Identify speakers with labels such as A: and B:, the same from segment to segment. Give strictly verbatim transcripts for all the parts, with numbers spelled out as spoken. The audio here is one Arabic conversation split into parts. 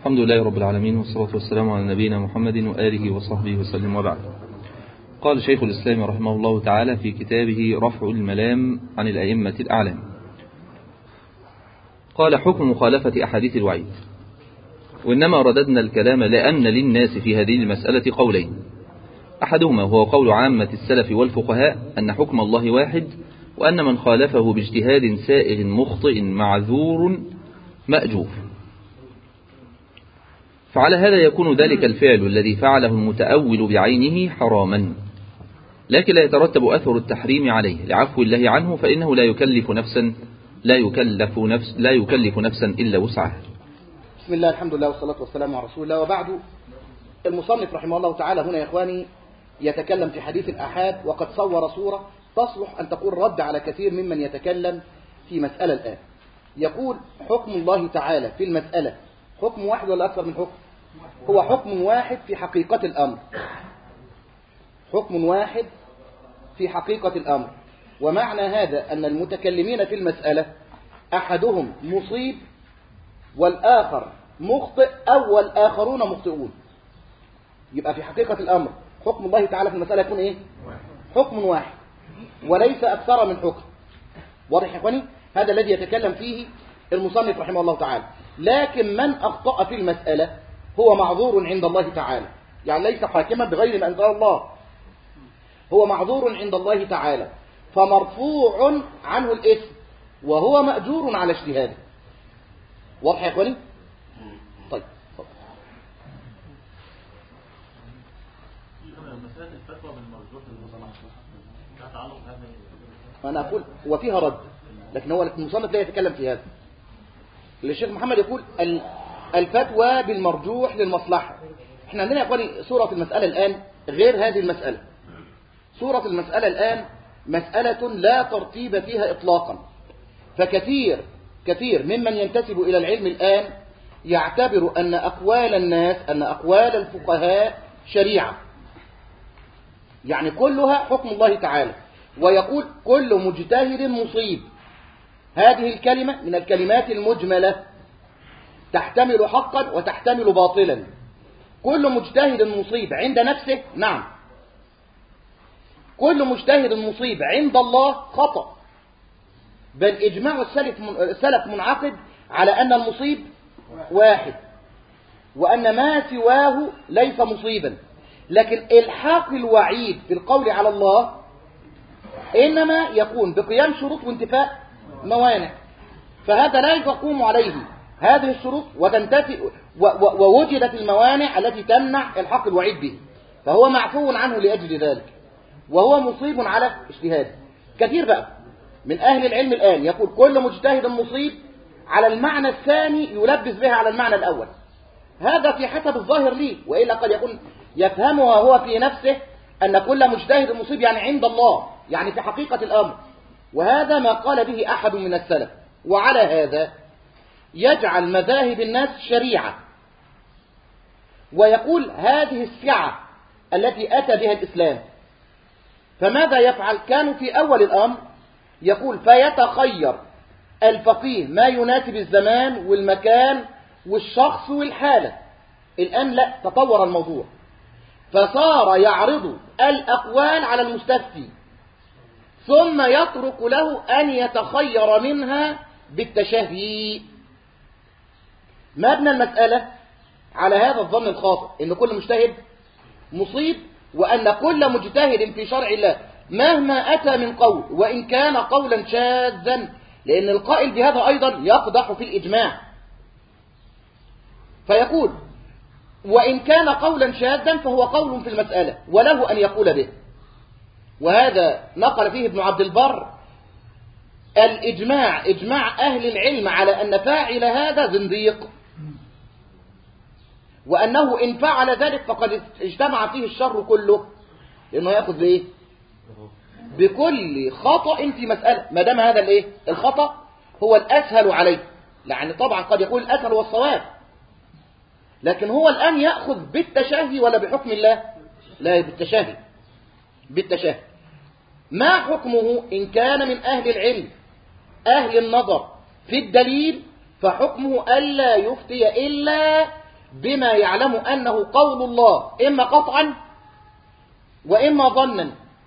A: الحمد لله رب العالمين، والصلاة والسلام على نبينا محمد وآله وصحبه وسلم، وبعد. قال شيخ الإسلام رحمه الله تعالى في كتابه رفع الملام عن الأئمة الأعلام، قال: حكم مخالفة أحاديث الوعيد. وإنما رددنا الكلام لأن للناس في هذه المسألة قولين: أحدهما هو قول عامة السلف والفقهاء أن حكم الله واحد، وأن من خالفه باجتهاد سائغ مخطئ معذور مأجور. فعلى هذا يكون ذلك الفعل الذي فعله المتأول بعينه حراما، لكن لا يترتب أثر التحريم عليه لعفو الله عنه، فإنه لا يكلف نفسا لا يكلف نفس لا يكلف نفسا إلا وسعها.
B: بسم الله، الحمد لله، والصلاة والسلام على رسول الله، وبعد. المصنف رحمه الله تعالى هنا يا إخواني يتكلم في حديث الآحاد، وقد صور صورة تصلح أن تكون رد على كثير ممن يتكلم في مسألة الآن. يقول: حكم الله تعالى في المسألة حكم واحد ولا أكثر من حكم؟ هو حكم واحد في حقيقة الأمر، حكم واحد في حقيقة الأمر. ومعنى هذا أن المتكلمين في المسألة أحدهم مصيب والآخر مخطئ أو والآخرون مخطئون. يبقى في حقيقة الأمر حكم الله تعالى في المسألة يكون إيه؟ حكم واحد وليس أكثر من حكم. واضح يا إخواني؟ هذا الذي يتكلم فيه المصنف رحمه الله تعالى. لكن من أخطأ في المسألة هو معذور عند الله تعالى، يعني ليس حاكما بغير ما أنزل الله، هو معذور عند الله تعالى، فمرفوع عنه الإثم وهو مأجور على اجتهاده. واضح يا إخواني؟ طيب، أنا أقول وفيها رد، لكن هو المصنف لا يتكلم في هذا. الشيخ محمد يقول الفتوى بالمرجوح للمصلحة. احنا عندنا يا اخواني صورة المسألة الآن غير هذه المسألة. صورة المسألة الآن مسألة لا ترتيب فيها إطلاقا، فكثير كثير ممن ينتسب إلى العلم الآن يعتبر أن أقوال الناس أن أقوال الفقهاء شريعة، يعني كلها حكم الله تعالى، ويقول كل مجتهد مصيب. هذه الكلمة من الكلمات المجملة تحتمل حقا وتحتمل باطلا. كل مجتهد مصيب عند نفسه نعم، كل مجتهد مصيب عند الله خطأ، بل إجماع السلف منعقد على أن المصيب واحد وأن ما سواه ليس مصيبا. لكن الحاق الوعيد في القول على الله إنما يكون بقيام شروط وانتفاء موانع، فهذا لا يقوم عليه هذه الشروط وتنتفي ووجدت الموانع التي تمنع الحق الوعيد به، فهو معفو عنه لأجل ذلك، وهو مصيب على اجتهاده. كثير بقى من أهل العلم الآن يقول كل مجتهد مصيب على المعنى الثاني يلبس بها على المعنى الأول. هذا في حسب الظاهر لي، وإلا قد يكون يفهمها هو في نفسه أن كل مجتهد مصيب يعني عند الله، يعني في حقيقة الأمر، وهذا ما قال به أحد من السلف. وعلى هذا يجعل مذاهب الناس شريعة، ويقول هذه السعة التي أتى بها الإسلام. فماذا يفعل؟ كانوا في أول الأمر يقول فيتخير الفقيه ما يناسب الزمان والمكان والشخص والحالة. الآن لا، تطور الموضوع، فصار يعرض الأقوال على المستفتي ثم يترك له أن يتخير منها بالتشهي. مبنى المسألة على هذا الظن الخاطئ إن كل مجتهد مصيب، وأن كل مجتهد في شرع الله مهما أتى من قول وإن كان قولا شاذا، لأن القائل بهذا أيضا يقدح في الإجماع، فيقول وإن كان قولا شاذا فهو قول في المسألة وله أن يقول به. وهذا نقل فيه ابن عبد البر الإجماع، إجماع أهل العلم على أن فاعل هذا زنديق، وأنه إن فعل ذلك فقد اجتمع فيه الشر كله، لأنه يأخذ بإيه؟ بكل خطأ في مسألة، ما دام هذا الإيه؟ الخطأ هو الأسهل عليه، لأن طبعا قد يكون الأسهل والصواب، لكن هو الآن يأخذ بالتشهي ولا بحكم الله؟ لا، بالتشهي، بالتشهي. ما حكمه إن كان من أهل العلم أهل النظر في الدليل؟ فحكمه ألا يفتي إلا بما يعلم أنه قول الله إما قطعا وإما ظنا.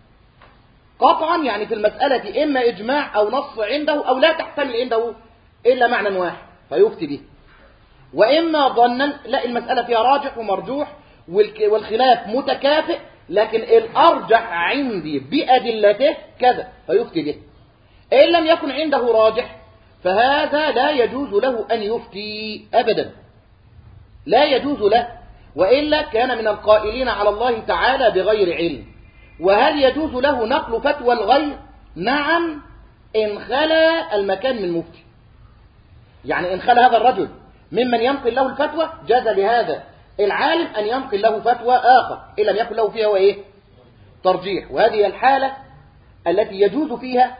B: قطعا يعني في المسألة إما إجماع أو نص عنده أو لا تحتمل عنده إلا معنى واحد فيفتي به، وإما ظنا لا المسألة فيها راجح ومرجوح والخلاف متكافئ لكن الأرجح عندي بأدلته كذا فيفتي به. إن لم يكن عنده راجح فهذا لا يجوز له أن يفتي أبدا، لا يجوز له، وإلا كان من القائلين على الله تعالى بغير علم. وهل يجوز له نقل فتوى الغير؟ نعم، إن خلا المكان من مفتي. يعني إن خلا هذا الرجل ممن ينقل له الفتوى جاز لهذا العالم أن ينقل له فتوى آخر إن لم يكن له فيها وإيه؟ ترجيح. وهذه الحالة التي يجوز فيها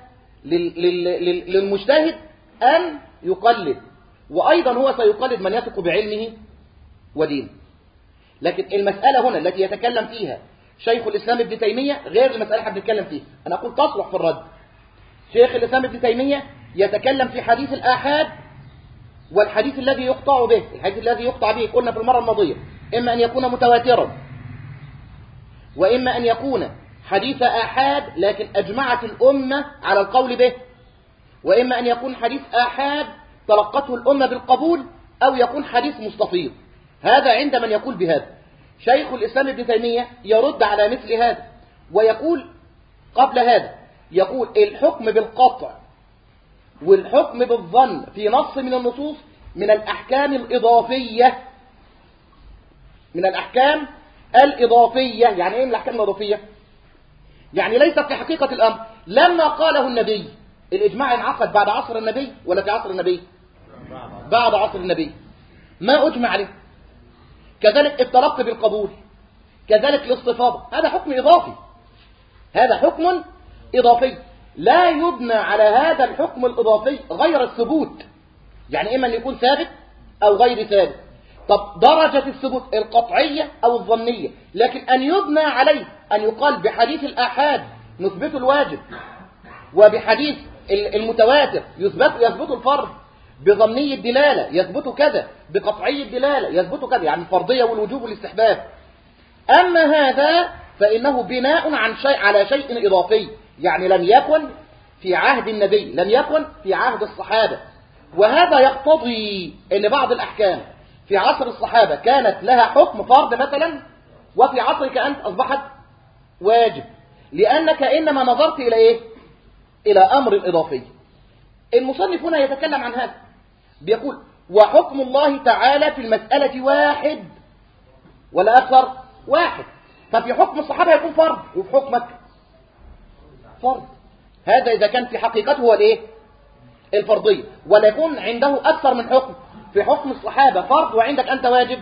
B: للمجتهد أن يقلد، وأيضا هو سيقلد من يثق بعلمه ودينه. لكن المسألة هنا التي يتكلم فيها شيخ الإسلام ابن تيمية غير المسألة اللي بنتكلم فيها. أنا أقول تصلح في الرد. شيخ الإسلام ابن تيمية يتكلم في حديث الآحاد والحديث الذي يقطع به. الحديث الذي يقطع به قلنا في المرة الماضية إما أن يكون متواترا وإما أن يكون حديث آحاد لكن أجمعت الأمة على القول به، وإما أن يكون حديث آحاد تلقته الأمة بالقبول أو يكون حديث مستفيض. هذا عند من يقول بهذا. شيخ الإسلام ابن تيمية يرد على مثل هذا ويقول قبل هذا يقول الحكم بالقطع والحكم بالظن في نص من النصوص من الأحكام الإضافية، من الأحكام الإضافية. يعني إيه من الأحكام الإضافية؟ يعني ليست في حقيقة الأمر. لما قاله النبي الإجماع انعقد بعد عصر النبي ولا في عصر النبي؟ بعد عصر النبي. ما أجمع عليه. كذلك التلقي بالقبول، كذلك الاستفاضة، هذا حكم إضافي، هذا حكم إضافي لا يبنى على هذا الحكم الإضافي غير الثبوت. يعني إما أن يكون ثابت أو غير ثابت. طب درجة الثبوت القطعية أو الظنية، لكن أن يبنى عليه أن يقال بحديث الآحاد نثبت الواجب وبحديث المتواتر يثبت يثبت الفرض، بظني الدلالة يثبت كذا، بقطعي الدلالة يثبت كذا، يعني الفرضية والوجوب والاستحباب. أما هذا فإنه بناء عن شيء على شيء إضافي، يعني لم يكن في عهد النبي، لم يكن في عهد الصحابة. وهذا يقتضي أن بعض الأحكام في عصر الصحابة كانت لها حكم فرض مثلا، وفي عصرك أنت أصبحت واجب، لأنك إنما نظرت إلى إيه؟ إلى أمر إضافي. المصنف هنا يتكلم عن هذا، بيقول وحكم الله تعالى في المسألة واحد ولا أكثر؟ واحد. ففي حكم الصحابة يكون فرض وفي حكمك فرض. هذا إذا كان في حقيقته هو الإيه؟ الفرضية. ولا يكون عنده أكثر من حكم، في حكم الصحابة فرض وعندك أنت واجب.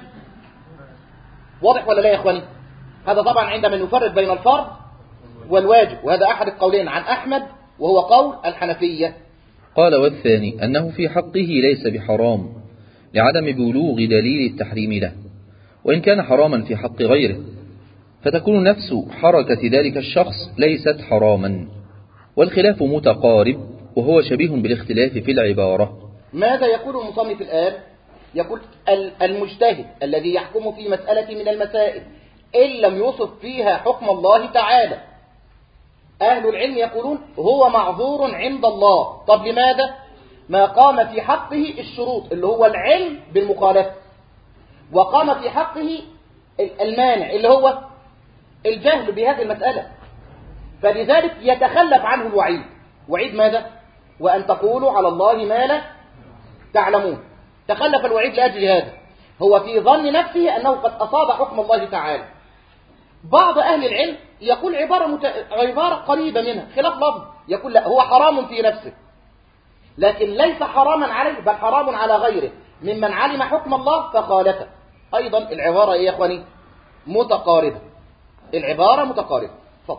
B: واضح ولا لا يا إخواني؟ هذا طبعا عندما يفرق بين الفرض والواجب، وهذا أحد القولين عن أحمد وهو قول الحنفية.
A: قال والثاني أنه في حقه ليس بحرام لعدم بلوغ دليل التحريم له، وإن كان حراما في حق غيره فتكون نفس حركة ذلك الشخص ليست حراما. والخلاف متقارب وهو شبيه بالاختلاف في العبارة.
B: ماذا يقول المصنف الآن؟ يقول المجتهد الذي يحكم في مسألة من المسائل إن لم يوصف فيها حكم الله تعالى، أهل العلم يقولون هو معذور عند الله. طب لماذا؟ ما قام في حقه الشروط اللي هو العلم بالمخالفة، وقام في حقه المانع اللي هو الجهل بهذه المسألة، فلذلك يتخلف عنه الوعيد. وعيد ماذا؟ وأن تقولوا على الله ما لا تعلمون. تخلف الوعيد لأجل هذا، هو في ظن نفسه أنه قد أصاب حكم الله تعالى. بعض أهل العلم يقول عبارة, مت... عبارة قريبة منها خلاف لفظ، يقول لا هو حرام في نفسه لكن ليس حراما عليه بل حرام على غيره ممن علم حكم الله فخالفه. أيضا العبارة إيه يا أخواني؟ متقاربة، العبارة متقاربة. فضل.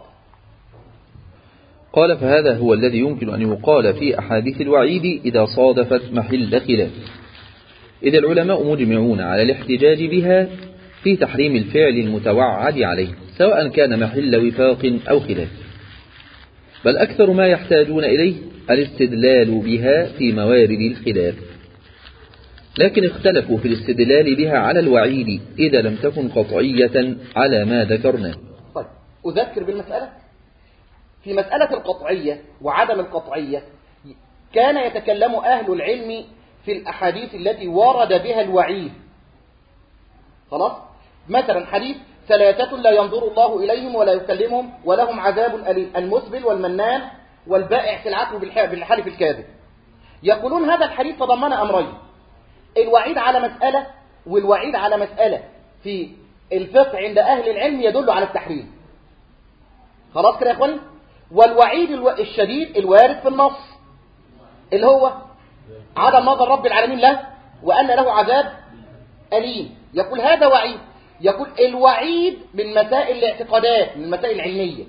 A: قال فهذا هو الذي يمكن أن يقال في أحاديث الوعيد إذا صادفت محل خلاف، إذا العلماء مجمعون على الاحتجاج بها في تحريم الفعل المتوعد عليه سواء كان محل وفاق أو خلاف، بل أكثر ما يحتاجون إليه الاستدلال بها في موارد الخلاف. لكن اختلفوا في الاستدلال بها على الوعيد إذا لم تكن قطعية على ما ذكرنا.
B: طيب أذكر بالمسألة. في مسألة القطعية وعدم القطعية كان يتكلم أهل العلم في الأحاديث التي ورد بها الوعيد. خلاص؟ مثلا حديث ثلاثة لا ينظر الله إليهم ولا يكلمهم ولهم عذاب أليم، المسبل والمنان والبائع سلعته بالحلف الكاذب. يقولون هذا الحديث تضمن أمرين: الوعيد على مسألة والوعيد على مسألة في الفقه عند أهل العلم يدل على التحريم. خلاص كده يا أخواني؟ والوعيد الشديد الوارد في النص اللي هو عدم نظر رب العالمين له وأن له عذاب أليم. يقول هذا وعيد. يقول الوعيد من مسائل الاعتقادات، من المسائل العلمية،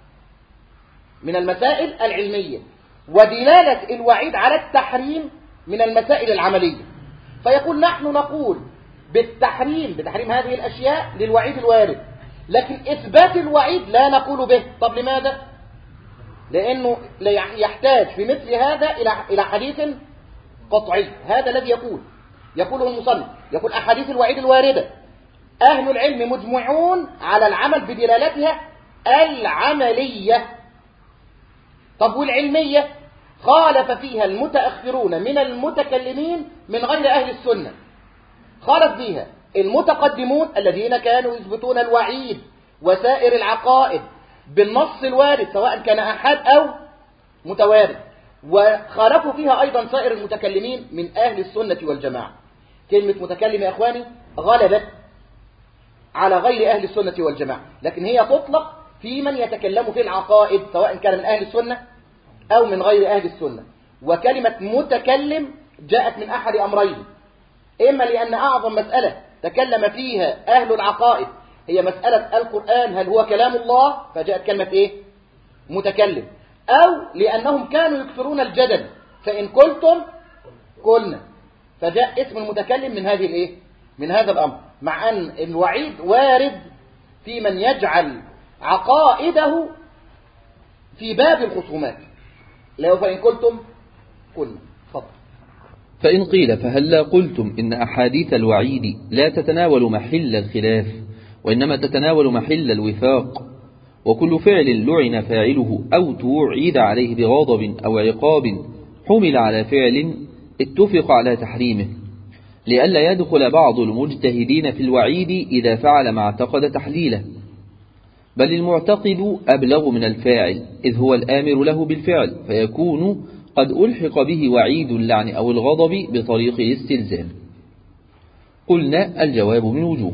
B: من المسائل العلمية، ودلالة الوعيد على التحريم من المسائل العملية. فيقول نحن نقول بالتحريم، بتحريم هذه الأشياء للوعيد الوارد، لكن إثبات الوعيد لا نقول به. طب لماذا؟ لأنه يحتاج في مثل هذا إلى حديث قطعي. هذا الذي يقول يقوله المصنف. يقول أحاديث الوعيد الواردة أهل العلم مجمعون على العمل بدلالتها العملية. طب والعلمية؟ خالف فيها المتأخرون من المتكلمين من غير أهل السنة. خالف فيها المتقدمون الذين كانوا يثبتون الوعيد وسائر العقائد بالنص الوارد سواء كان أحاد أو متوارد، وخالفوا فيها أيضا سائر المتكلمين من أهل السنة والجماعة. كلمة متكلم يا أخواني غلبت على غير أهل السنة والجماعة، لكن هي تطلق في من يتكلم في العقائد سواء كان من أهل السنة أو من غير أهل السنة. وكلمة متكلم جاءت من أحد أمرين: إما لأن أعظم مسألة تكلم فيها أهل العقائد هي مسألة القرآن هل هو كلام الله، فجاءت كلمة إيه؟ متكلم، أو لأنهم كانوا يكثرون الجدل فإن قلتم قلنا، فجاء اسم المتكلم من هذه الإيه؟ من هذا الأمر. مع أن الوعيد وارد في من يجعل عقائده في باب الخصومات، لو فإن قلتم قلنا. فضل.
A: فإن قيل فهل لا قلتم إن أحاديث الوعيد لا تتناول محل الخلاف وإنما تتناول محل الوفاق، وكل فعل لعن فاعله أو توعد عليه بغضب أو عقاب حمل على فعل اتفق على تحريمه، لئلا يدخل بعض المجتهدين في الوعيد إذا فعل ما اعتقد تحليله، بل المعتقد أبلغ من الفاعل إذ هو الآمر له بالفعل، فيكون قد ألحق به وعيد اللعن أو الغضب بطريق الاستلزام. قلنا الجواب من وجوه: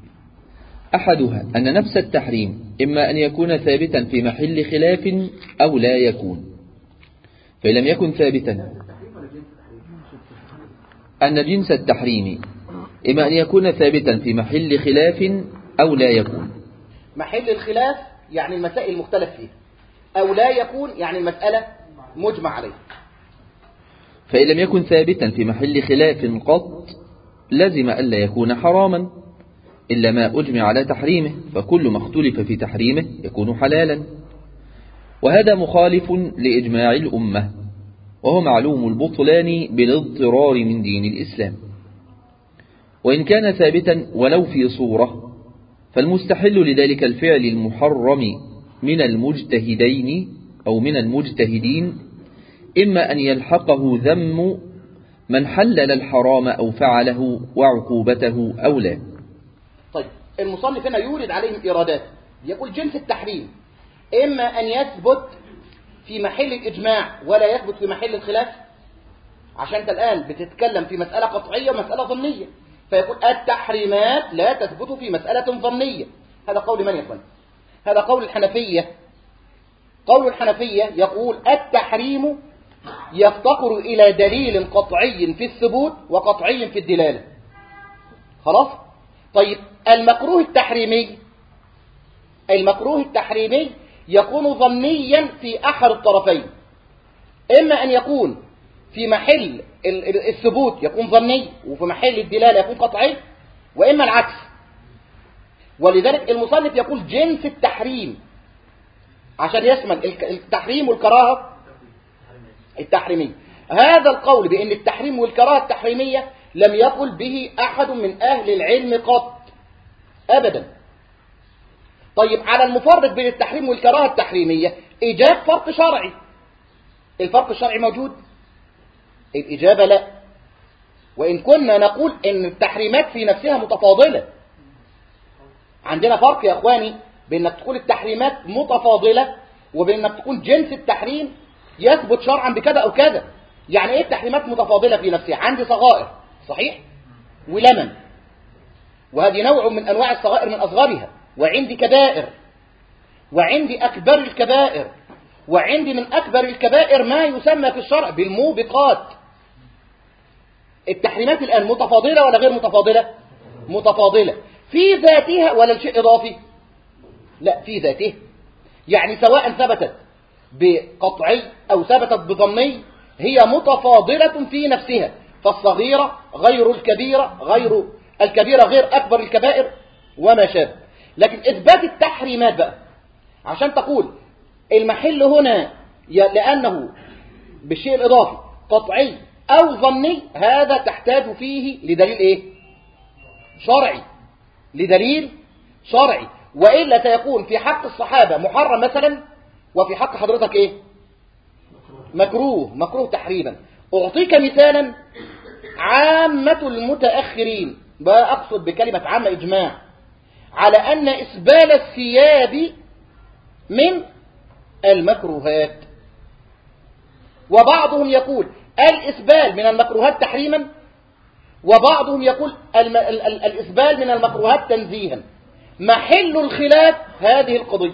A: أحدها أن نفس التحريم إما أن يكون ثابتا في محل خلاف أو لا يكون، فإن لم يكن ثابتا أن جنس التحريم إما أن يكون ثابتا في محل خلاف أو لا يكون.
B: محل الخلاف يعني المسائل المختلف فيها، أو لا يكون يعني المسألة مجمع عليه.
A: فإن لم يكن ثابتا في محل خلاف قط لزم ألا يكون حراما إلا ما أجمع على تحريمه، فكل ما اختلف في تحريمه يكون حلالا، وهذا مخالف لإجماع الأمة، وهو معلوم البطلان بالاضطرار من دين الإسلام. وإن كان ثابتا ولو في صورة فالمستحل لذلك الفعل المحرم من المجتهدين أو من المجتهدين إما أن يلحقه ذم من حلل الحرام أو فعله وعقوبته أو لا.
B: طيب المصنف هنا يورد عليهم إيرادات، يقول جنس التحريم إما أن يثبت في محل الإجماع ولا يثبت في محل الخلاف، عشان أنت الآن بتتكلم في مسألة قطعية ومسألة ظنية، فيقول التحريمات لا تثبت في مسألة ظنية. هذا قول من يقول؟ هذا قول الحنفية. قول الحنفية يقول التحريم يفتقر إلى دليل قطعي في الثبوت وقطعي في الدلالة. خلاص؟ طيب المكروه التحريمي المكروه التحريمي يكون ظنيا في أحد الطرفين، إما أن يكون في محل الثبوت يكون ظني وفي محل الدلالة يكون قطعي، وإما العكس. ولذلك المصنف يقول جنس التحريم عشان يشمل التحريم والكراهة التحريمية. هذا القول بأن التحريم والكراهة التحريمية لم يقل به أحد من أهل العلم قط أبدا. طيب على المفرق بين التحريم والكراهة التحريمية إيجاب فرق شرعي. الفرق الشرعي موجود؟ الإجابة لا. وإن كنا نقول إن التحريمات في نفسها متفاضلة. عندنا فرق يا أخواني بين أنك تقول التحريمات متفاضلة وبين أنك تكون جنس التحريم يثبت شرعا بكذا أو كذا. يعني إيه التحريمات متفاضلة في نفسها؟ عندي صغائر صحيح ولمن، وهذه نوع من أنواع الصغائر من أصغرها، وعندي كبائر، وعندي أكبر الكبائر، وعندي من أكبر الكبائر ما يسمى في الشرع بالموبقات. التحريمات الآن متفاضلة ولا غير متفاضلة؟ متفاضلة في ذاتها ولا شيء إضافي؟ لا، في ذاته. يعني سواء ثبتت بقطعي أو ثبتت بظني هي متفاضلة في نفسها، فالصغيرة غير الكبيرة، غير الكبيرة غير أكبر الكبائر وما شابه. لكن إثبات التحريمات بقى عشان تقول المحل هنا لأنه بالشيء الإضافي قطعي أو ظني، هذا تحتاج فيه لدليل إيه؟ شرعي، لدليل شرعي، وإلا سيكون في حق الصحابة محرم مثلا وفي حق حضرتك إيه؟ مكروه، مكروه تحريما. أعطيك مثالا، عامة المتأخرين، بقى أقصد بكلمة عامة إجماع على أن إسبال الثياب من المكروهات، وبعضهم يقول الإسبال من المكروهات تحريما، وبعضهم يقول الم... ال... ال... الإسبال من المكروهات تنزيها. محل الخلاف هذه القضية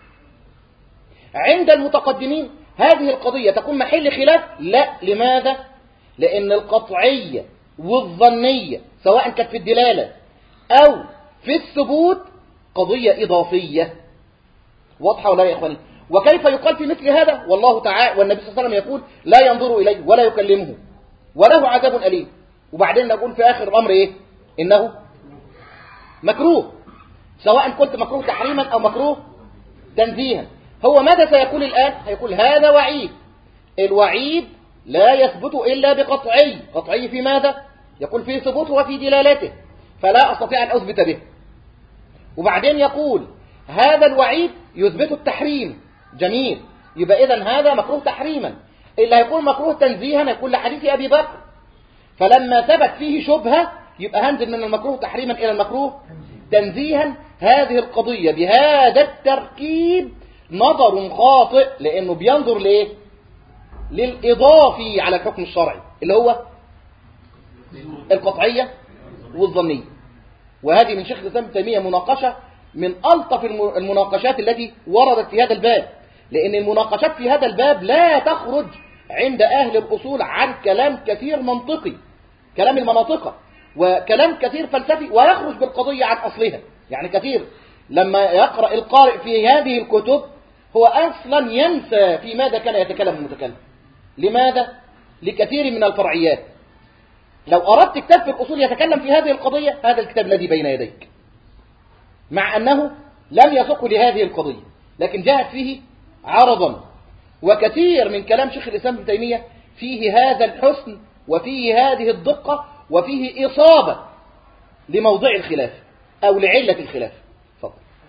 B: عند المتقدمين، هذه القضية تكون محل خلاف؟ لا. لماذا؟ لأن القطعية والظنية سواء كانت في الدلالة أو في الثبوت قضية إضافية. واضحة ولا يا إخواني؟ وكيف يقال في مثل هذا؟ والله تعالى والنبي صلى الله عليه وسلم يقول لا ينظر إليه ولا يكلمه وله عذاب أليم، وبعدين نقول في آخر الأمر إيه؟ إنه مكروه، سواء كنت مكروه تحريما أو مكروه تنزيها. هو ماذا سيقول الآن؟ هيقول هذا وعيد، الوعيد لا يثبت إلا بقطعي. قطعي في ماذا؟ يقول في ثبوته وفي دلالته، فلا أستطيع أن أثبت به. وبعدين يقول هذا الوعيد يثبت التحريم. جميل، يبقى إذن هذا مكروه تحريما. اللي هيكون مكروه تنزيها يكون لحديث أبي بكر، فلما ثبت فيه شبهة يبقى هنزل من المكروه تحريما إلى المكروه تنزيها. هذه القضية بهذا التركيب نظر خاطئ، لأنه بينظر ليه؟ للإضافي على الحكم الشرعي اللي هو القطعية والظنية. وهذه من شيخ الإسلام ابن تيمية مناقشة من ألطف المناقشات التي وردت في هذا الباب، لأن المناقشات في هذا الباب لا تخرج عند أهل الأصول عن كلام كثير منطقي، كلام المناطقة، وكلام كثير فلسفي، ويخرج بالقضية عن أصلها. يعني كثير لما يقرأ القارئ في هذه الكتب هو أصلا ينسى في ماذا كان يتكلم المتكلم. لماذا؟ لكثير من الفرعيات. لو أردت كتاب في الأصول يتكلم في هذه القضية، هذا الكتاب الذي بين يديك، مع أنه لم يسق لهذه القضية لكن جاءت فيه عرضا. وكثير من كلام شيخ الإسلام ابن تيمية فيه هذا الحسن وفيه هذه الدقة وفيه إصابة لموضع الخلاف أو لعلة الخلاف. فضل.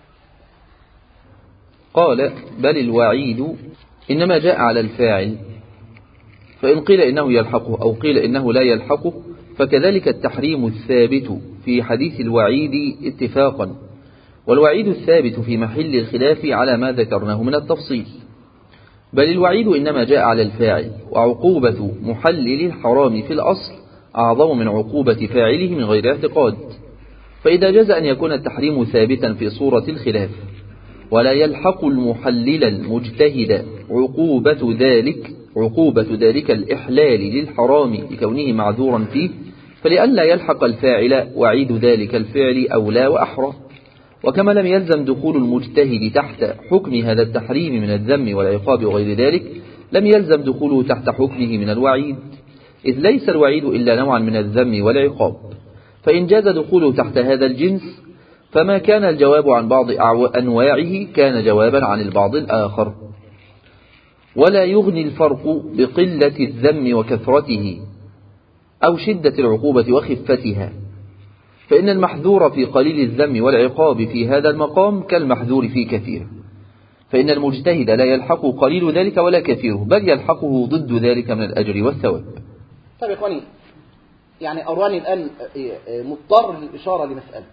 A: قال بل الوعيد إنما جاء على الفاعل، فإن قيل إنه يلحقه أو قيل إنه لا يلحقه فكذلك التحريم الثابت في حديث الوعيد اتفاقا، والوعيد الثابت في محل الخلاف على ما ذكرناه من التفصيل. بل الوعيد إنما جاء على الفاعل، وعقوبة محلل الحرام في الأصل أعظم من عقوبة فاعله من غير اعتقاد. فإذا جاز أن يكون التحريم ثابتا في صورة الخلاف ولا يلحق المحلل المجتهد عقوبة ذلك عقوبة ذلك الإحلال للحرام لكونه معذورا فيه، فلئلا يلحق الفاعل وعيد ذلك الفعل أولى وأحرى. وكما لم يلزم دخول المجتهد تحت حكم هذا التحريم من الذم والعقاب وغير ذلك، لم يلزم دخوله تحت حكمه من الوعيد، إذ ليس الوعيد إلا نوعا من الذم والعقاب. فإن جاز دخوله تحت هذا الجنس فما كان الجواب عن بعض أنواعه كان جوابا عن البعض الآخر. ولا يغني الفرق بقلة الذم وكثرته أو شدة العقوبة وخفتها، فإن المحذور في قليل الذم والعقاب في هذا المقام كالمحذور في كثير، فإن المجتهد لا يلحق قليل ذلك ولا كثيره، بل يلحقه ضد ذلك من الأجر والثواب.
B: طيب يا إخواني، يعني أراني الآن مضطر للإشارة لمسألة.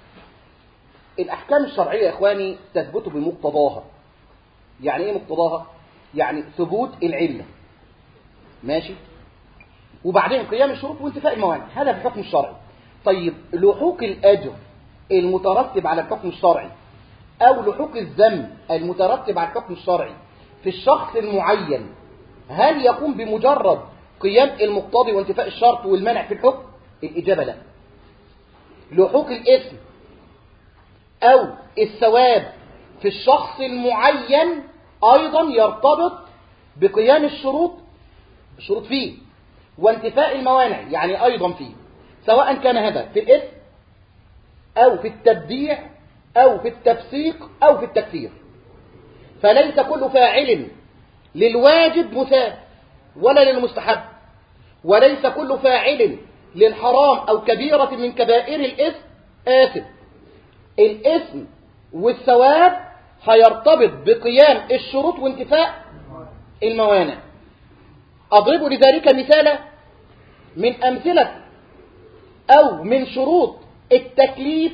B: الأحكام الشرعية يا إخواني تثبت بمقتضاها. يعني إيه مقتضاها؟ يعني ثبوت العلة، ماشي، وبعدين قيام الشروط وانتفاء الموانع، هذا في الحكم الشرعي. طيب لحوق الأجر المترتب على الحكم الشرعي أو لحوق الذم المترتب على الحكم الشرعي في الشخص المعين، هل يقوم بمجرد قيام المقتضي وانتفاء الشرط والمنع في الحكم؟ الإجابة لا. لحوق الإثم أو الثواب في الشخص المعين أيضا يرتبط بقيام الشروط الشروط فيه وانتفاء الموانع، يعني أيضا فيه، سواء كان هذا في الإثم أو في التبديع أو في التفسيق أو في التكفير. فليس كل فاعل للواجب مثاب ولا للمستحب، وليس كل فاعل للحرام أو كبيرة من كبائر الإثم آثم. الإثم والثواب هيرتبط بقيام الشروط وانتفاء الموانع. أضرب لذلك مثالا من أمثلة أو من شروط التكليف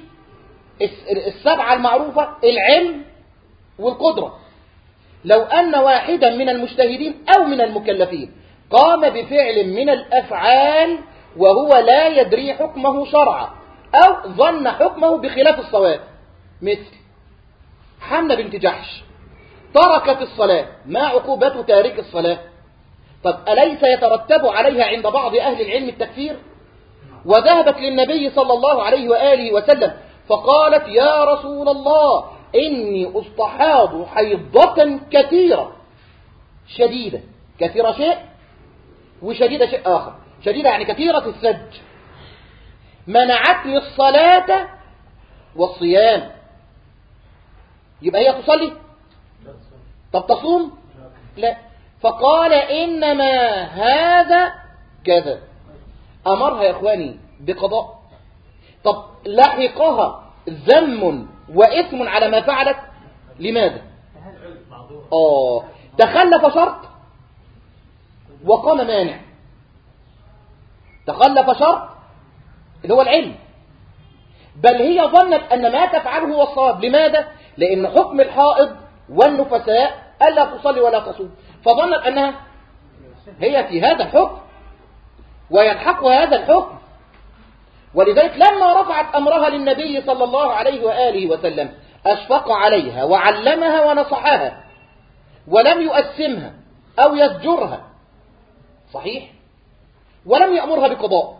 B: السبعة المعروفة: العلم والقدرة. لو أن واحدا من المجتهدين أو من المكلفين قام بفعل من الأفعال وهو لا يدري حكمه شرعا أو ظن حكمه بخلاف الصواب، مثل حمنة بنت جحش تركت الصلاة، ما عقوبة تارك الصلاة؟ طب أليس يترتب عليها عند بعض أهل العلم التكفير؟ وذهبت للنبي صلى الله عليه وآله وسلم فقالت: يا رسول الله، إني أستحاض حيضة كثيرة شديدة. كثيرة شيء وشديدة شيء آخر. شديدة يعني كثيرة السج، منعتني الصلاة والصيام. يبقى هي تصلي؟ طب تصوم؟ لا. فقال: إنما هذا كذا. أمرها يا إخواني بقضاء. طب لحقها ذم وإثم على ما فعلت، لماذا؟ آه تخلف شرط وقام مانع. تخلف شرط اللي هو العلم، بل هي ظنت أن ما تفعله هو الصواب. لماذا؟ لأن حكم الحائض والنفساء ألا تصلي ولا تصوم، فظنت أنها هي في هذا الحكم ويلحقها هذا الحكم. ولذلك لما رفعت أمرها للنبي صلى الله عليه وآله وسلم أشفق عليها وعلمها ونصحها ولم يؤسمها أو يزجرها، صحيح، ولم يأمرها بقضاء.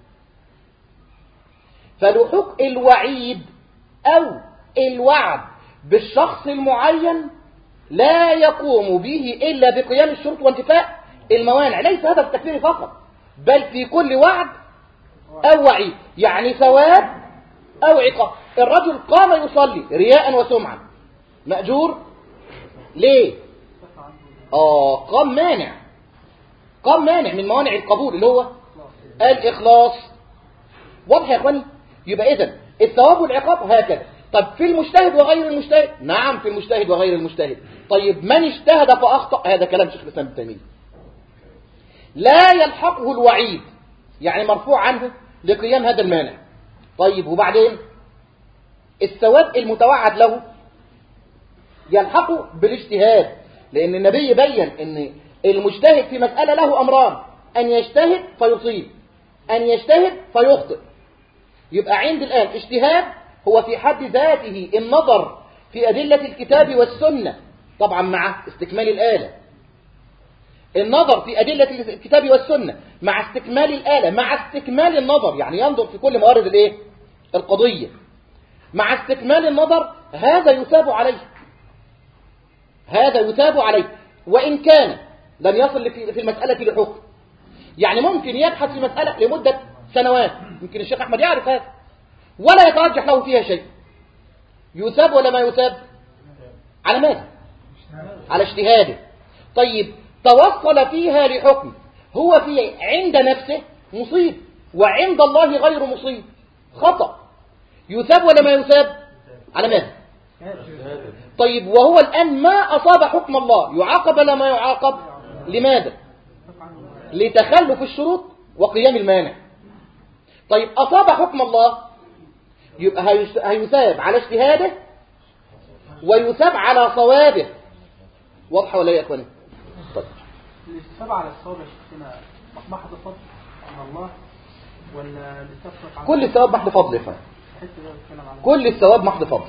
B: فلحق الوعيد أو الوعد بالشخص المعين لا يقوم به إلا بقيام الشروط وانتفاء الموانع. ليس هذا التكفير فقط، بل في كل وعد أو وعيد، يعني ثواب أو عقاب. الرجل قام يصلي رياء وسمعا، مأجور. ليه؟ آه قام مانع قام مانع من موانع القبول اللي هو الإخلاص. واضح يا إخواني؟ يبقى إذن الثواب والعقاب هكذا. طب في المجتهد وغير المجتهد؟ نعم في المجتهد وغير المجتهد. طيب من اجتهد فأخطأ؟ هذا كلام شيخ الإسلام ابن تيمية. لا يلحقه الوعيد، يعني مرفوع عنه لقيام هذا المانع. طيب وبعدين الثواب المتوعد له يلحقه بالاجتهاد، لأن النبي بين أن المجتهد في مسألة له أمران: أن يجتهد فيصيب، أن يجتهد فيخطئ. يبقى عند الآن اجتهاد هو في حد ذاته النظر في أدلة الكتاب والسنة، طبعا مع استكمال الآلة. النظر في أدلة الكتاب والسنة مع استكمال الآلة، مع استكمال النظر، يعني ينظر في كل موارد الايه القضية مع استكمال النظر، هذا يثاب عليه هذا يثاب عليه وإن كان لم يصل في المسألة لحكم. يعني ممكن يبحث في مسألة لمدة سنوات، يمكن الشيخ أحمد يعرف هذا، ولا يترجح له فيها شيء. يثاب ولا ما يثاب؟ على ماذا؟ على اجتهاده. طيب توصل فيها لحكم هو في عند نفسه مصيب، وعند الله غير مصيب، خطأ، يثاب ولا ما يثاب؟ على ماذا؟ طيب وهو الآن ما أصاب حكم الله يعاقب ولا ما يعاقب؟ لماذا؟ لتخلف الشروط وقيام المانع. طيب أصاب حكم الله يبقى هيثاب على اجتهاده ويثاب على صوابه. واضحة ولا يا إخواني؟ طيب
C: الثواب على الصواب يا شيخنا محض فضل من الله ولا لتفرق؟
B: كل الثواب محض فضل يا إخواني، كل الثواب محض فضل.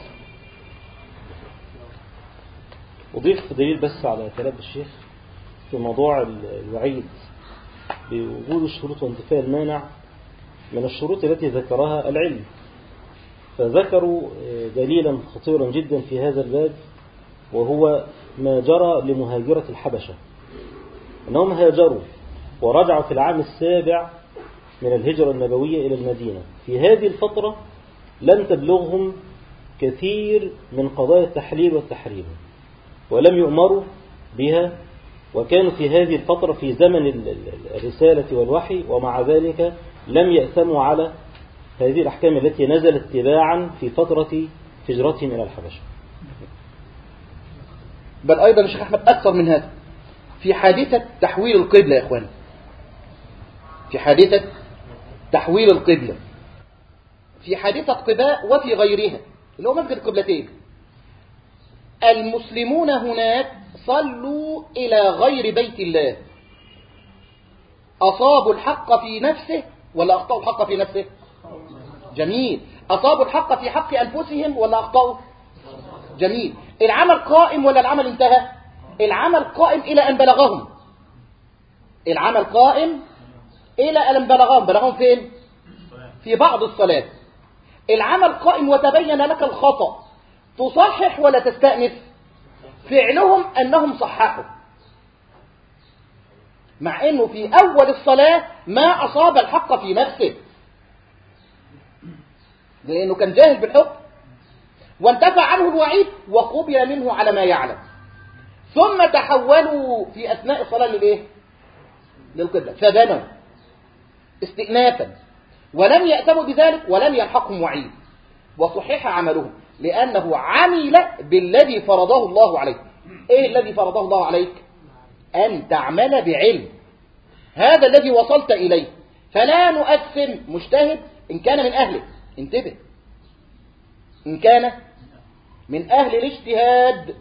D: أضيف دليل بس على كلام الشيخ في موضوع الوعيد بوجود الشروط وانتفاء المانع. من الشروط التي ذكرها العلم، فذكروا دليلا خطيرا جدا في هذا الباب، وهو ما جرى لمهاجرة الحبشة، أنهم هاجروا ورجعوا في العام السابع من الهجرة النبوية إلى المدينة. في هذه الفترة لم تبلغهم كثير من قضايا التحليل والتحريم، ولم يؤمروا بها، وكانوا في هذه الفترة في زمن الرسالة والوحي، ومع ذلك لم يأثموا على هذه الأحكام التي نزلت تباعا في فترة هجرتهم إلى الحبشة.
B: بل أيضا الشيخ أحمد أكثر من هذا، في حادثة تحويل القبلة يا إخواني، في حادثة تحويل القبلة، في حادثة قباء وفي غيرها اللي هو مسجد القبلتين، المسلمون هناك صلوا إلى غير بيت الله، أصابوا الحق في نفسه ولا أخطأوا الحق في نفسه؟ جميل. أصابوا الحق في حق أنفسهم ولا أخطأوا؟ جميل. العمل قائم ولا العمل انتهى؟ العمل قائم إلى أن بلغهم، العمل قائم إلى أن بلغهم. بلغهم فين؟ في بعض الصلاة. العمل قائم وتبين لك الخطأ، تصحح ولا تستأنف؟ فعلهم أنهم صححوا، مع أنه في أول الصلاة ما أصاب الحق في نفسه، لأنه كان جاهل بالحكم وانتفع عنه الوعيد وقبل منه على ما يعلم، ثم تحولوا في أثناء الصلاة للإيه؟ للقبلة، فبنوا استئنافا ولم يأتموا بذلك ولم يلحقهم وعيد، وصحح عملهم لأنه عمل بالذي فرضه الله عليك. إيه الذي فرضه الله عليك؟ أن تعمل بعلم، هذا الذي وصلت إليه. فلا نؤثم مجتهد إن كان من أهله، انتبه، إن كان من أهل الاجتهاد.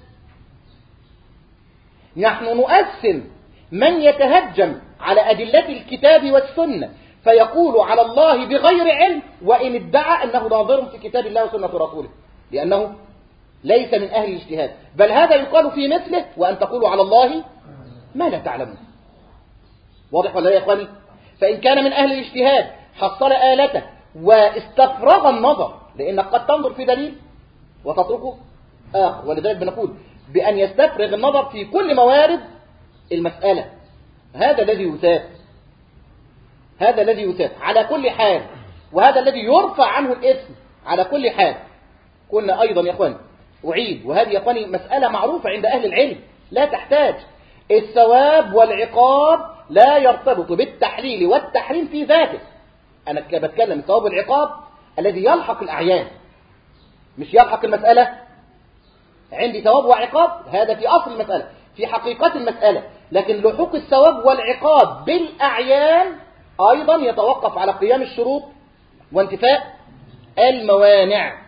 B: نحن نؤثم من يتهجم على أدلة الكتاب والسنة فيقول على الله بغير علم، وإن ادعى أنه ناظر في كتاب الله وسنة رسوله، لأنه ليس من أهل الاجتهاد. بل هذا يقال في مثله وأن تقولوا على الله ما لا تعلمون. واضح ولا يا إخواني؟ فإن كان من أهل الاجتهاد حصل آلته واستفرغ النظر، لأنك قد تنظر في دليل وتتركه آخر، ولذلك بنقول بأن يستفرغ النظر في كل موارد المسألة، هذا الذي يثاب، هذا الذي يثاب على كل حال، وهذا الذي يرفع عنه الإثم على كل حال. قلنا أيضا يا أخواني أعيد، وهذه يا أخواني مسألة معروفة عند أهل العلم، لا تحتاج، الثواب والعقاب لا يرتبط بالتحليل والتحريم في ذاته. أنا بتكلم الثواب والعقاب الذي يلحق الأعيان، مش يلحق المسألة. عندي ثواب وعقاب، هذا في أصل المسألة، في حقيقة المسألة، لكن لحوق الثواب والعقاب بالأعيان أيضا يتوقف على قيام الشروط وانتفاء الموانع.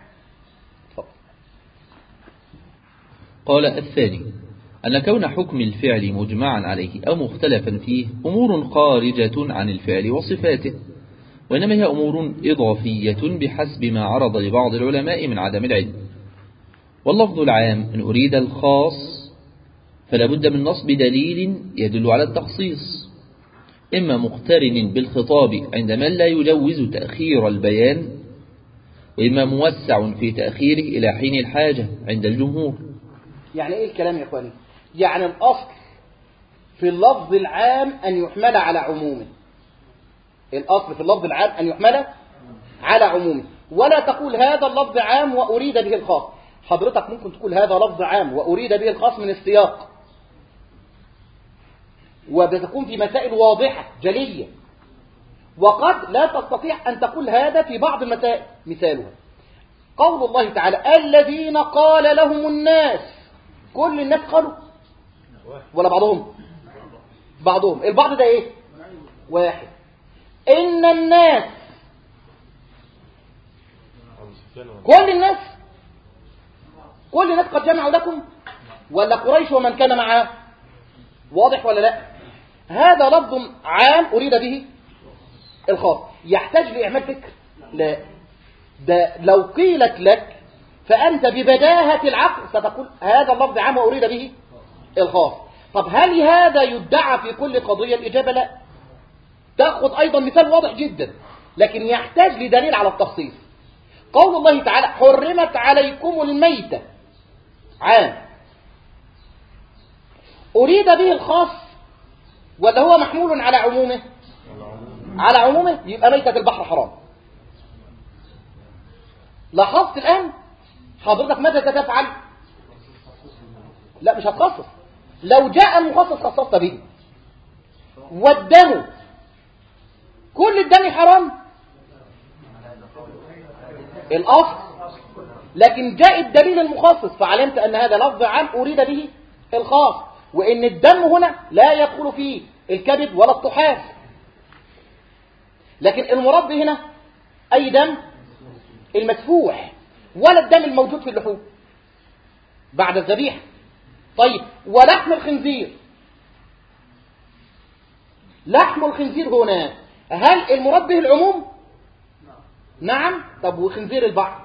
A: قال الثاني أن كون حكم الفعل مجمعا عليه أو مختلفا فيه أمور خارجة عن الفعل وصفاته، وإنما هي أمور إضافية بحسب ما عرض لبعض العلماء من عدم العلم. واللفظ العام إن أريد الخاص فلا بد من نصب دليل يدل على التخصيص، إما مقترن بالخطاب عند من لا يجوز تأخير البيان، وإما موسع في تأخيره إلى حين الحاجة عند الجمهور.
B: يعني إيه الكلام يا إخواني؟ يعني الأصل في اللفظ العام أن يحمل على عمومه، الأصل في اللفظ العام أن يحمل على عمومه، ولا تقول هذا اللفظ عام وأريد به الخاص. حضرتك ممكن تقول هذا لفظ عام وأريد به الخاص من السياق، وبتكون في مسائل واضحة جلية، وقد لا تستطيع أن تقول هذا في بعض المسائل. مثالها قول الله تعالى الذين قال لهم الناس. كل الناس قالوا ولا بعضهم؟ بعضهم. البعض ده ايه؟ واحد. إن الناس، كل الناس، كل الناس قد جمعوا لكم ولا قريش ومن كان معه؟ واضح ولا لا؟ هذا لفظ عام أريد به الخاص. يحتاج لإعمال فكر؟ لا. ده لو قيلت لك فأنت ببداهة العقل ستقول هذا اللفظ عام وأريد به الخاص. طب هل هذا يدعى في كل قضية؟ الإجابة لا. تأخذ أيضا مثال واضح جدا لكن يحتاج لدليل على التخصيص. قول الله تعالى حرمت عليكم الميتة عام، أريد به الخاص ولا هو محمول على عمومه؟ على عمومه. يبقى ميتة البحر حرام. لاحظت الآن حضرتك ماذا ستفعل؟ لا مش هتخصص. لو جاء المخصص خصصت به. والدم، كل الدم حرام الأصل، لكن جاء الدليل المخصص فعلمت أن هذا لفظ عام أريد به الخاص، وإن الدم هنا لا يدخل فيه الكبد ولا الطحال، لكن المراد هنا أي دم؟ المسفوح، ولا الدم الموجود في اللحوم بعد الذبيحة. طيب ولحم الخنزير، لحم الخنزير هنا هل المراد به العموم؟ نعم. طب وخنزير البحر؟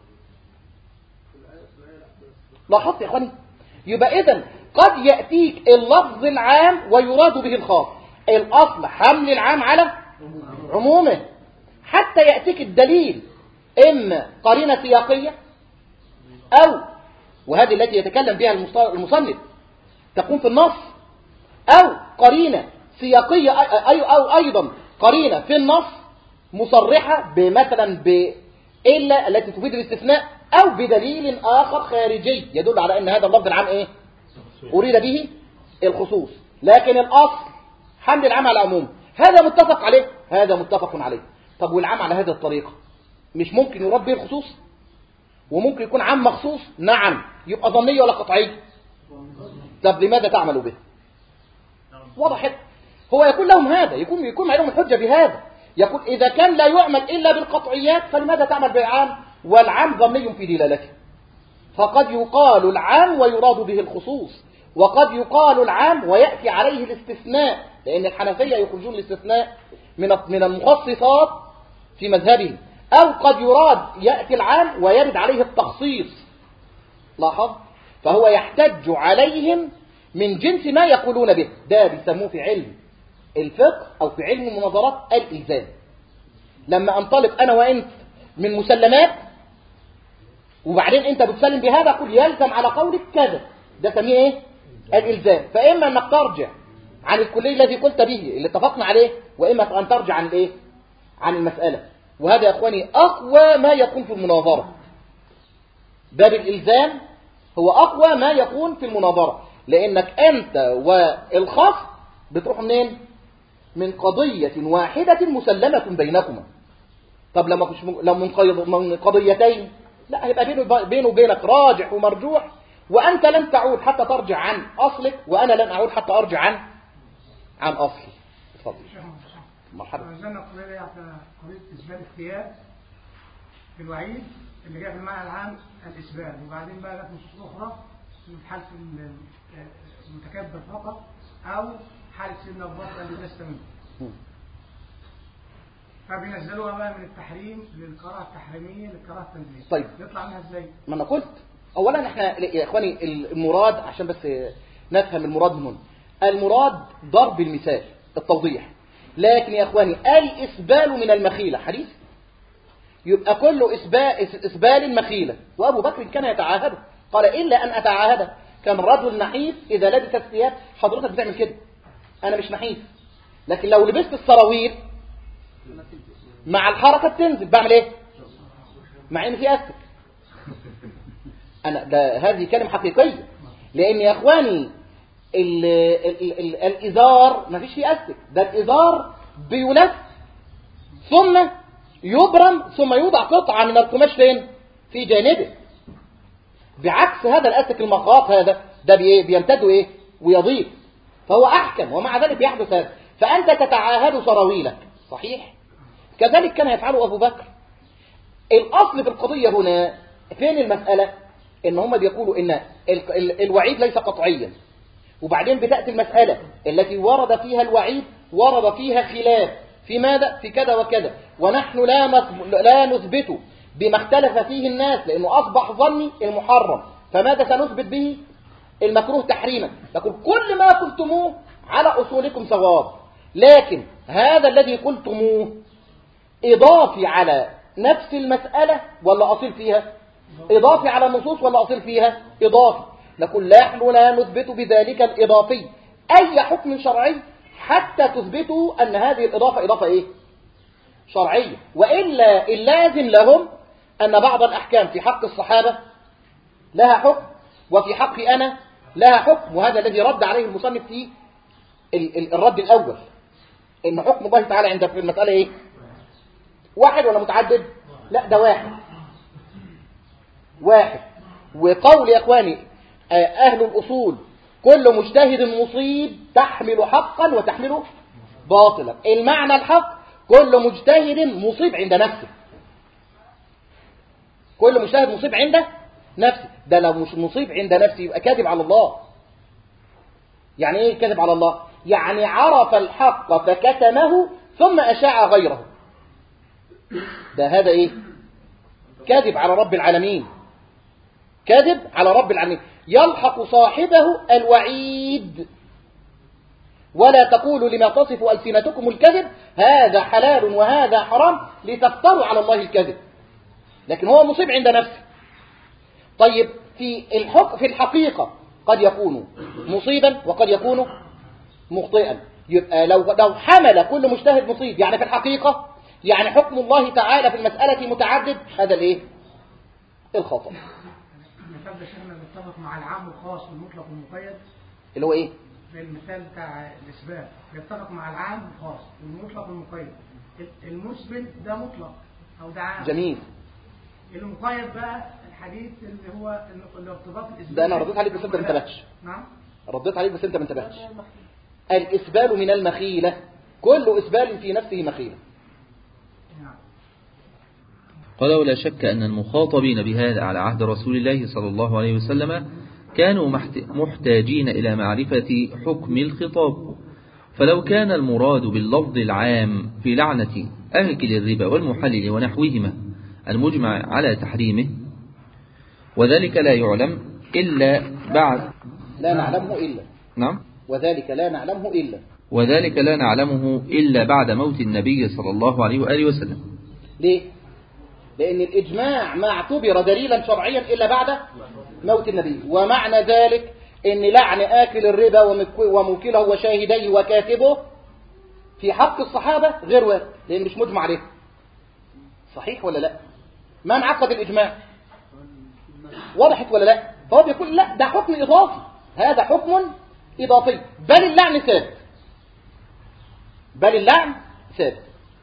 B: لاحظت يا اخواني؟ يبقى اذا قد يأتيك اللفظ العام ويراد به الخاص. الأصل حمل العام على عمومه حتى يأتيك الدليل، إما قرينة سياقية أو، وهذه التي يتكلم بها المصنف، تكون في النص، أو قرينة سياقية أو أيضا قرينة في النص مصرحة بمثلا بإلا التي تفيد الاستثناء، أو بدليل آخر خارجي يدل على أن هذا اللفظ العام إيه؟ أريد به الخصوص. لكن الأصل حمل العام على العموم. هذا متفق عليه، هذا متفق عليه. طب والعام على هذه الطريقة مش ممكن يراد به الخصوص؟ وممكن يكون عام مخصوص؟ نعم. يبقى ظني ولا قطعي؟ طب لماذا تعملوا به؟ وضحت. هو يكون لهم هذا، يكون يكون عليهم الحجة بهذا. يقول إذا كان لا يعمل إلا بالقطعيات فلماذا تعمل بالعام؟ والعام ظني في دلالته. فقد يقال العام ويراد به الخصوص، وقد يقال العام ويأتي عليه الاستثناء، لأن الحنفية يخرجون الاستثناء من من المخصصات في مذهبهم. أو قد يراد يأتي العام ويرد عليه التخصيص. لاحظ؟ فهو يحتج عليهم من جنس ما يقولون به. ده بيسموه في علم الفقه أو في علم المناظرات الإلزام. لما أنطلق أنا وأنت من مسلمات وبعدين أنت بتسلم بهذا أقول يلزم على قولك كذا، ده سميه إيه؟ الإلزام. فإما أنك ترجع عن الكلي الذي قلت به اللي اتفقنا عليه، وإما أن ترجع عن الإيه؟ عن المسألة. وهذا يا أخواني أقوى ما يكون في المناظرة. باب الإلزام هو أقوى ما يكون في المناظرة، لأنك أنت والخصم بتروح منين؟ من قضية واحدة مسلمة بينكما. طب لما مش لما من قضيتين لا، هيبقى بينه بينه وبينك راجح ومرجوح، وأنت لن تعود حتى ترجع عن أصلك، وأنا لن أعود حتى أرجع عن عن أصلي. اتفضل. مرحبا.
E: عندنا قضية قضية إثبات الثياب في الوعيد اللي جاء في المعنى العام الإثبات، وبعدين بقى جت نصوص أخرى في حالة المتكبر فقط أو حالة سيدنا أبو بكر اللي لست منه. فبينزلوها بقى من التحريم للكراهة التحريمية للكراهة التنزيهية.
B: طيب
E: يطلع منها ازاي؟
B: ما انا قلت اولا احنا يا اخواني المراد عشان بس نفهم المراد من هنا. المراد ضرب المثال التوضيح، لكن يا اخواني الاسبال من المخيلة حديث، يبقى كله اسبال مخيلة، وابو بكر كان يتعاهده، قال الا ان اتعاهده. كان رجل نحيف اذا لبس الثياب. حضرتك بتعمل كده، انا مش نحيف، لكن لو لبست السراويل مع الحركة بتنزل، بعمل ايه؟ مع ان في استك. انا ده هذه كلمة حقيقية، لان يا اخواني ال ال ال الازار ما فيش فيه استك، ده الازار بيلف ثم يبرم ثم يوضع قطعة من القماش فين؟ في جانبه. بعكس هذا الأسك المخاط هذا ده بيمتد إيه؟ ويضيق، فهو أحكم، ومع ذلك يحدث هذا. فأنت تتعاهد سراويلك، صحيح؟ كذلك كان يفعله أبو بكر. الأصل في القضية هنا فين المسألة؟ إن هم بيقولوا إن الوعيد ليس قطعيا، وبعدين بتأتي المسألة التي ورد فيها الوعيد ورد فيها خلاف في ماذا؟ في كذا وكذا، ونحن لا لا نثبت بما اختلف فيه الناس، لأنه أصبح ظني المحرم، فماذا سنثبت به؟ المكروه تحريما. نقول كل ما قلتموه على أصولكم صواب، لكن هذا الذي قلتموه إضافي على نفس المسألة ولا أصيل فيها؟ إضافي على النصوص ولا أصيل فيها؟ إضافي. نقول نحن لا نثبت بذلك الإضافي أي حكم شرعي حتى تثبتوا أن هذه الإضافة إضافة إيه؟ شرعية. وإلا اللازم لهم أن بعض الأحكام في حق الصحابة لها حكم وفي حقي أنا لها حكم، وهذا الذي رد عليه المصنف في الرد الأول، إن حكم الله تعالى عند في المسألة إيه؟ واحد ولا متعدد؟ لا، ده واحد واحد. وقول يا إخواني أهل الأصول كل مجتهد مصيب تحمل حقا وتحمل باطلا. المعنى الحق كل مجتهد مصيب عند نفسه، كل مجتهد مصيب عند نفسه. ده لو مش مصيب عند نفسه يبقى كاذب على الله. يعني ايه كاذب على الله؟ يعني عرف الحق فكتمه ثم أشاع غيره، ده هذا ايه؟ كاذب على رب العالمين، كاذب على رب العالمين. يلحق صاحبه الوعيد: ولا تقولوا لما تصف ألسنتكم الكذب هذا حلال وهذا حرام لتفتروا على الله الكذب. لكن هو مصيب عند نفسه. طيب في الحق في الحقيقة قد يكون مصيبا وقد يكون مخطئا. يبقى لو لو حمل كل مجتهد مصيب يعني في الحقيقة، يعني حكم الله تعالى في المسألة متعدد، هذا الايه؟ الخطأ.
E: المثال ده شيخنا بيتفق مع العام والخاص والمطلق والمقيد،
B: اللي هو ايه؟
E: زي المثال بتاع الإثبات بيتفق مع العام والخاص والمطلق والمقيد. المثبت ده مطلق أو ده عام.
B: جميل.
E: المقيد بقى الحديث اللي هو الارتباط الإثبات.
B: ده أنا رديت عليك بس أنت ما انتبهتش.
E: نعم.
B: رديت عليك بس أنت ما انتبهتش. الإسبال من المخيلة، كل إسبال في نفسه مخيلة.
A: قال: ولا شك أن المخاطبين بهذا على عهد رسول الله صلى الله عليه وسلم كانوا محتاجين إلى معرفة حكم الخطاب، فلو كان المراد باللفظ العام في لعنة أكل الربا والمحلل ونحوهما المجمع على تحريمه، وذلك لا يعلم إلا بعد
B: لا نعلمه إلا
A: نعم
B: وذلك لا نعلمه إلا
A: وذلك لا نعلمه إلا بعد موت النبي صلى الله عليه وآله وسلم.
B: ليه؟ لأن الإجماع ما اعتبر دليلا شرعيا إلا بعد موت النبي. ومعنى ذلك أن لعن آكل الربا وموكله وشاهديه وكاتبه في حق الصحابة غير وارد، لأن مش مجمع عليه. صحيح ولا لا؟ ما انعقد الإجماع؟ وضحت ولا لا؟ فهو بيقول لا، ده حكم إضافي، هذا حكم إضافي، بل اللعن ثابت، بل اللعن ثابت.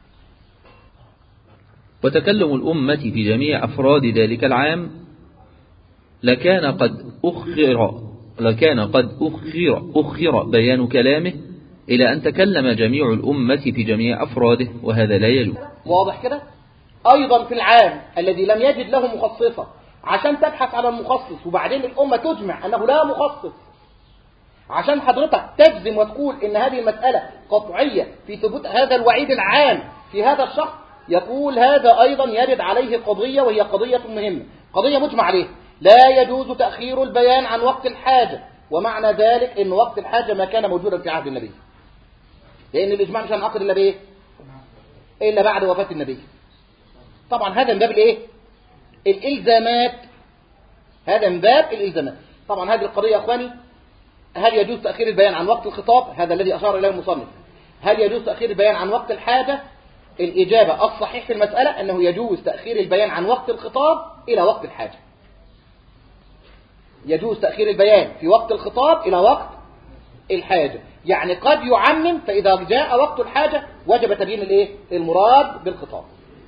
A: وتكلم الأمة في جميع أفراد ذلك العام لكان قد أخر لكان قد أخر أخر بيان كلامه إلى أن تكلم جميع الأمة في جميع أفراده، وهذا لا يجوز.
B: واضح كده؟ أيضا في العام الذي لم يجد له مخصصة عشان تبحث على المخصص، وبعدين الأمة تجمع أنه لا مخصص، عشان حضرتك تجزم وتقول إن هذه المسألة قطعية في ثبوت هذا الوعيد العام في هذا الشخص، يقول هذا أيضا يرد عليه قضية، وهي قضية مهمة، قضية مجمع عليه: لا يجوز تأخير البيان عن وقت الحاجة. ومعنى ذلك أن وقت الحاجة ما كان موجودا في عهد النبي، لأن الإجماع مش هنعقد إلا بإيه؟ إلا بعد وفاة النبي. طبعا هذا من باب الإيه؟ الإلزامات، هذا من باب الإلزامات. طبعا هذه القضية يا أخواني، هل يجوز تأخير البيان عن وقت الخطاب؟ هذا الذي أشار إليه المصنف. هل يجوز تأخير البيان عن وقت الحاجة؟ الإجابة الصحيح في المسألة أنه يجوز تأخير البيان عن وقت الخطاب إلى وقت الحاجة. يجوز تأخير البيان في وقت الخطاب إلى وقت الحاجة. يعني قد يعمم، فإذا جاء وقت الحاجة وجب تبيين الايه المراد بالخطاب.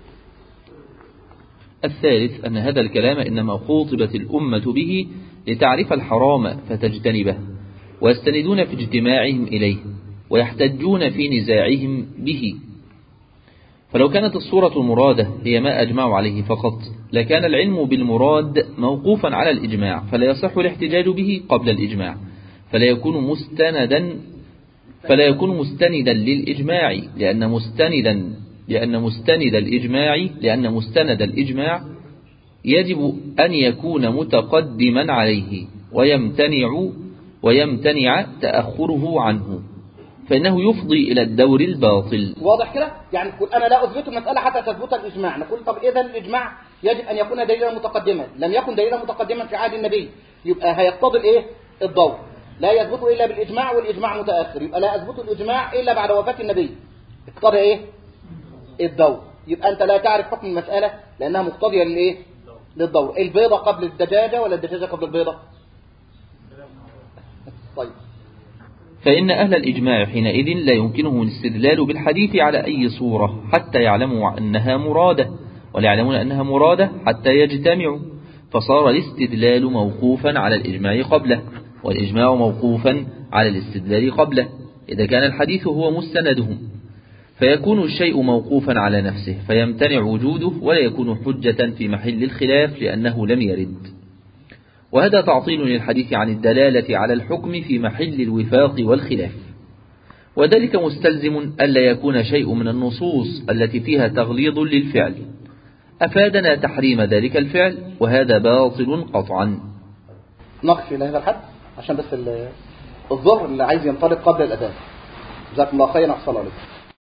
A: الثالث أن هذا الكلام إنما خوطبت الأمة به لتعرف الحرام فتجتنبه، ويستندون في اجتماعهم إليه ويحتجون في نزاعهم به. فلو كانت الصورة المرادة هي ما أجمعوا عليه فقط لكان العلم بالمراد موقوفا على الإجماع، فلا يصح الاحتجاج به قبل الإجماع، فلا يكون مستندا فلا يكون مستندا للإجماع لأن مستندا لأن مستند الإجماع لأن مستند الإجماع يجب أن يكون متقدما عليه ويمتنع ويمتنع تأخره عنه، فإنه يفضي إلى الدور الباطل.
B: واضح كده؟ يعني تقول أنا لا أثبت المسألة حتى تثبت الإجماع، نقول طب إذا الإجماع يجب أن يكون دليلا متقدما، لم يكن دليلا متقدما في عهد النبي، يبقى هيقتضي الإيه؟ الدور، لا يثبت إلا بالإجماع والإجماع متأخر، يبقى لا أثبت الإجماع إلا بعد وفاة النبي، اقتضى إيه؟ الدور. يبقى أنت لا تعرف حكم المسألة لأنها مقتضية للإيه؟ للدور. البيضة قبل الدجاجة ولا الدجاجة قبل البيضة؟ طيب.
A: فإن أهل الإجماع حينئذ لا يمكنهم الاستدلال بالحديث على أي صورة حتى يعلموا أنها مرادة، ولا يعلمون أنها مرادة حتى يجتمعوا، فصار الاستدلال موقوفا على الإجماع قبله، والإجماع موقوفا على الاستدلال قبله إذا كان الحديث هو مستندهم، فيكون الشيء موقوفا على نفسه فيمتنع وجوده ولا يكون حجة في محل الخلاف لأنه لم يرد. وهذا تعطيل للحديث عن الدلالة على الحكم في محل الوفاق والخلاف، وذلك مستلزم ألا يكون شيء من النصوص التي فيها تغليظ للفعل أفادنا تحريم ذلك الفعل، وهذا باطل قطعا.
B: نقف إلى هذا الحد عشان بس الظهر اللي عايز ينطلق قبل الأذان. جزاكم الله خيرا، أحسن عليكم.